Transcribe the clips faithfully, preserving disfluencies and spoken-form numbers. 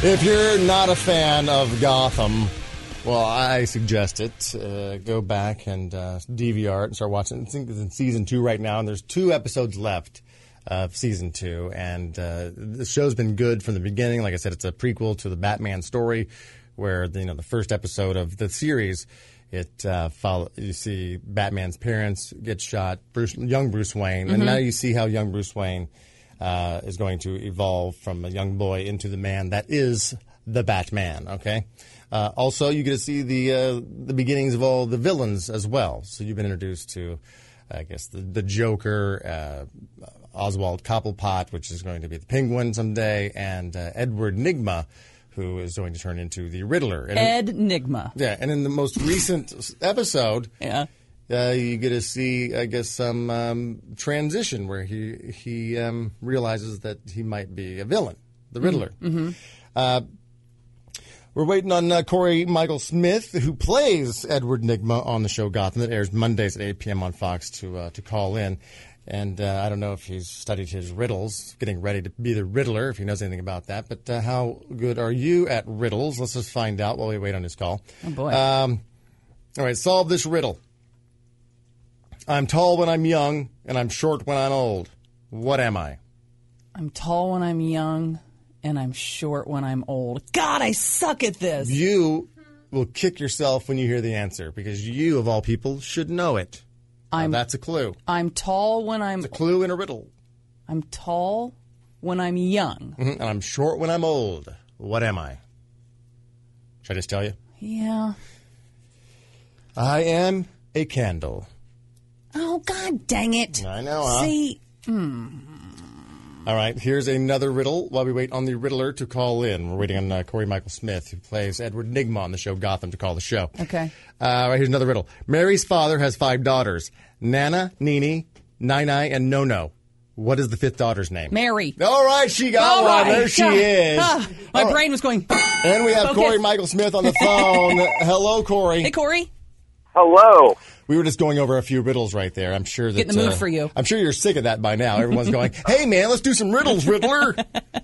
If you're not a fan of Gotham, well, I suggest it. Uh, go back and uh, D V R it and start watching. I think it's in season two right now, and there's two episodes left of season two. And uh, the show's been good from the beginning. Like I said, it's a prequel to the Batman story, where you know the first episode of the series, it uh, follow, you see Batman's parents get shot, Bruce, young Bruce Wayne, mm-hmm. and now you see how young Bruce Wayne uh, is going to evolve from a young boy into the man that is the Batman. Okay. Uh, also, you get to see the uh, the beginnings of all the villains as well. So you've been introduced to, I guess, the, the Joker, uh, Oswald Cobblepot, which is going to be the Penguin someday, and uh, Edward Nygma, who is going to turn into the Riddler. And Ed in, Nygma. Yeah, and in the most recent episode, yeah. uh, you get to see, I guess, some um, transition where he, he um, realizes that he might be a villain, the Riddler. Mm-hmm. Uh, We're waiting on uh, Corey Michael Smith, who plays Edward Nygma on the show Gotham, that airs Mondays at eight p.m. on Fox, to uh, to call in. And uh, I don't know if he's studied his riddles, getting ready to be the Riddler, if he knows anything about that. But uh, how good are you at riddles? Let's just find out while we wait on his call. Oh, boy. Um, all right, solve this riddle. I'm tall when I'm young, and I'm short when I'm old. What am I? I'm tall when I'm young, and I'm short when I'm old. God, I suck at this. You will kick yourself when you hear the answer, because you, of all people, should know it. I'm, now, that's a clue. I'm tall when I'm... It's a clue in a riddle. I'm tall when I'm young. Mm-hmm. And I'm short when I'm old. What am I? Should I just tell you? Yeah. I am a candle. Oh, God dang it. I know, huh? See... Hmm. All right, here's another riddle while we wait on the Riddler to call in. We're waiting on uh, Corey Michael Smith, who plays Edward Nygma on the show Gotham, to call the show. Okay. Uh, all right, here's another riddle. Mary's father has five daughters, Nana, Nini, Nai-Nai, and No-No. What is the fifth daughter's name? Mary. All right, she got All one. right. There she God. is. Ah, my All brain right. was going... And we have Focus. Corey Michael Smith on the phone. Hello, Corey. Hey, Corey. Hello. We were just going over a few riddles right there. I'm sure that Get in the mood uh, for you. I'm sure you're sick of that by now. Everyone's going, "Hey, man, let's do some riddles, Riddler."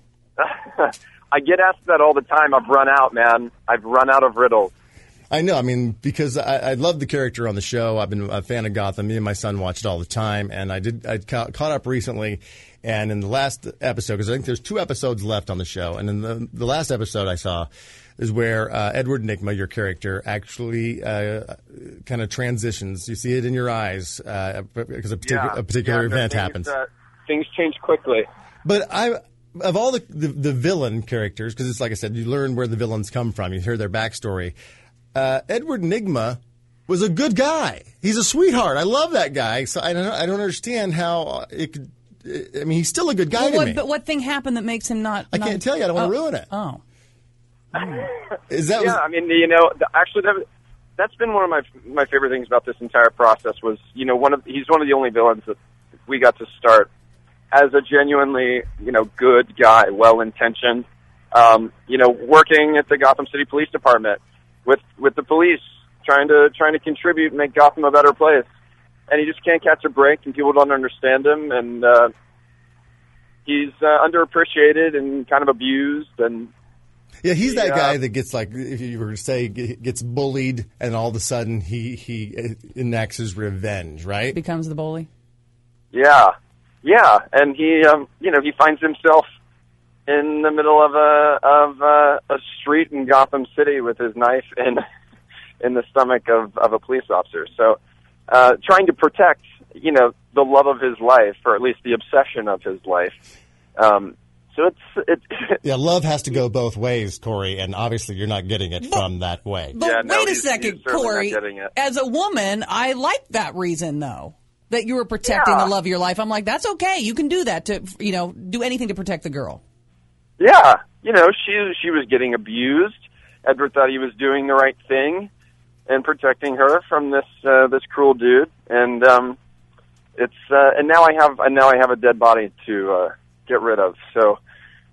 I get asked that all the time. I've run out, man. I've run out of riddles. I know. I mean, because I, I love the character on the show. I've been a fan of Gotham. Me and my son watch it all the time, and I did. I ca- caught up recently, and in the last episode, because I think there's two episodes left on the show, and in the the last episode I saw is where uh, Edward Nygma, your character, actually uh, kind of transitions. You see it in your eyes uh, because a, partic- Yeah. a particular yeah, event things, happens. Uh, things change quickly. But I, of all the the, the villain characters, because it's like I said, you learn where the villains come from. You hear their backstory. Uh, Edward Nygma was a good guy. He's a sweetheart. I love that guy. So I don't I don't understand how it could. I mean, he's still a good guy Well, to what, me. But what thing happened that makes him not... I not, can't tell you. I don't want oh, to ruin it. Oh. Is that Yeah, was, I mean, you know, the, actually, that, that's been one of my my favorite things about this entire process. Was you know, one of he's one of the only villains that we got to start as a genuinely, you know, good guy, well intentioned. Um, you know, working at the Gotham City Police Department with with the police, trying to trying to contribute and make Gotham a better place. And he just can't catch a break, and people don't understand him, and uh, he's uh, underappreciated and kind of abused. And yeah, he's that Yeah. guy that gets like, if you were to say, gets bullied, and all of a sudden he he enacts his revenge, right? Becomes the bully. yeah, yeah, and he, um, you know, he finds himself in the middle of a of a, a street in Gotham City with his knife in in the stomach of, of a police officer. So, uh, trying to protect, you know, the love of his life, or at least the obsession of his life. Um, so it's it. Yeah, love has to go both ways, Corey, and obviously you're not getting it from that way. But Yeah, no, wait a he's- second, he's certainly not Corey. getting it. As a woman, I like that reason, though, that you were protecting Yeah. the love of your life. I'm like, that's okay. You can do that to, you know, do anything to protect the girl. Yeah, you know, she she was getting abused. Edward thought he was doing the right thing and protecting her from this uh, this cruel dude. And um, it's uh, and now I have and now I have a dead body to uh, get rid of. So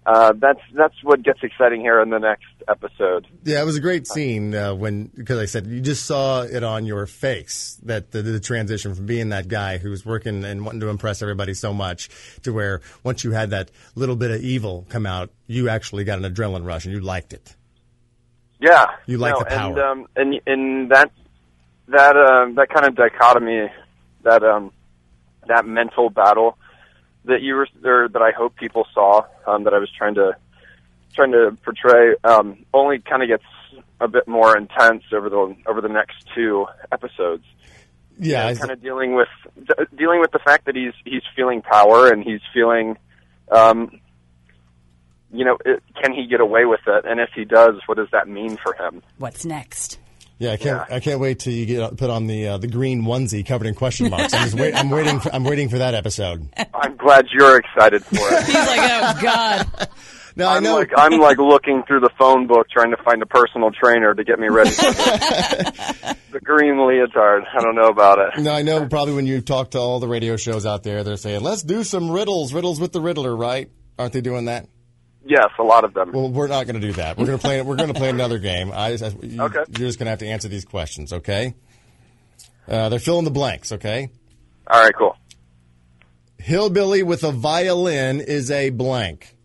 uh, that's that's what gets exciting here in the next episode. Yeah, it was a great scene uh, when, because I said you just saw it on your face, that the, the transition from being that guy who's working and wanting to impress everybody so much to where once you had that little bit of evil come out, you actually got an adrenaline rush and you liked it. Yeah, You like no, the power. and um, and and that that um, that kind of dichotomy, that um, that mental battle that you were, or that I hope people saw, um, that I was trying to trying to portray, um, only kind of gets a bit more intense over the over the next two episodes. Yeah, I- kind of dealing with d- dealing with the fact that he's he's feeling power and he's feeling, um, you know, it, can he get away with it? And if he does, what does that mean for him? What's next? Yeah, I can't. Yeah. I can't wait till you get put on the uh, the green onesie covered in question marks. I'm just wait, I'm waiting. For, I'm waiting for that episode. I'm glad you're excited for it. He's like, oh, God. No, I I'm know. like I'm like looking through the phone book trying to find a personal trainer to get me ready for this. The green leotard. I don't know about it. No, I know. Probably when you talk to all the radio shows out there, they're saying, "Let's do some riddles, riddles with the Riddler," right? Aren't they doing that? Yes, a lot of them. Well, we're not going to do that. We're going to play. We're going to play another game. I, I, you, Okay. You're just going to have to answer these questions, okay? Uh, they're fill in the blanks, okay? All right, cool. Hillbilly with a violin is a blank.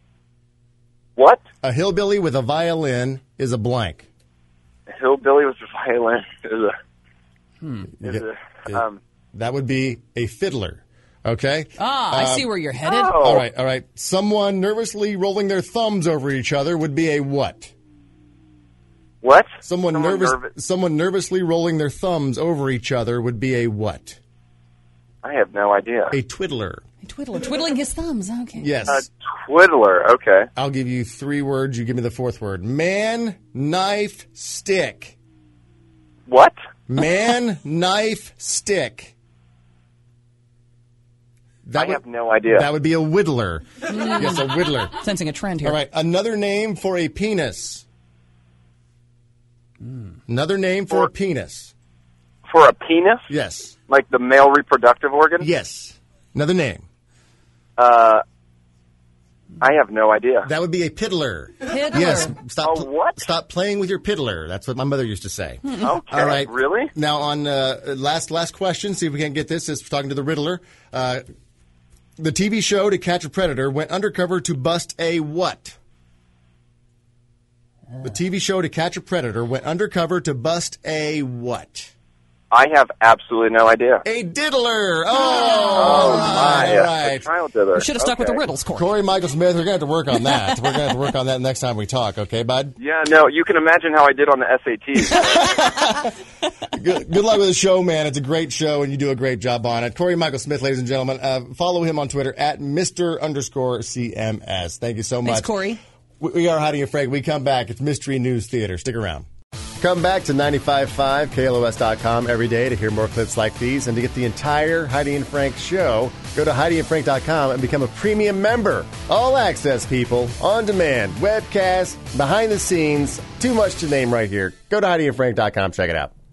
What? A hillbilly with a violin is a blank. A hillbilly with a violin is a. You Is get- a it- um, that would be a fiddler, okay? Ah, I see where you're headed. oh. All right, all right. Someone nervously rolling their thumbs over each other would be a what? What? Someone, Someone nervous. nervous- Someone nervously rolling their thumbs over each other would be a what? I have no idea. A twiddler. Twiddler, twiddling his thumbs. Okay. Yes. A twiddler. Okay. I'll give you three words. You give me the fourth word. Man, knife, stick. What? Man, knife, stick. That I have no idea. That would be a whittler. Yes, a whittler. Sensing a trend here. All right. Another name for a penis. Another name for For- a penis. For a penis? Yes. Like the male reproductive organ? Yes. Another name. Uh, I have no idea. That would be a piddler. Piddler. Yes. Stop. A what? Stop playing with your piddler. That's what my mother used to say. Okay. All right. Really? Now on uh, last last question. See if we can get this. Is talking to the Riddler. Uh, the T V show To Catch a Predator went undercover to bust a what? The T V show To Catch a Predator went undercover to bust a what? I have absolutely no idea. A diddler. Oh, Oh, my. all right. A trial diddler. You should have stuck with the Okay. riddles, Corey. Corey Michael Smith, we're going to have to work on that. We're going to have to work on that next time we talk, okay, bud? Yeah, no, you can imagine how I did on the S A Ts. Good, good luck with the show, man. It's a great show, and you do a great job on it. Corey Michael Smith, ladies and gentlemen. Uh, follow him on Twitter at Mister underscore C M S. Thank you so much. Thanks, Corey. We, we are Heidi and Frank. We come back. It's Mystery News Theater. Stick around. Come back to ninety-five point five K L O S dot com every day to hear more clips like these. And to get the entire Heidi and Frank show, go to Heidi and Frank dot com and become a premium member. All access, people, on demand, webcast, behind the scenes, too much to name right here. Go to Heidi and Frank dot com. Check it out.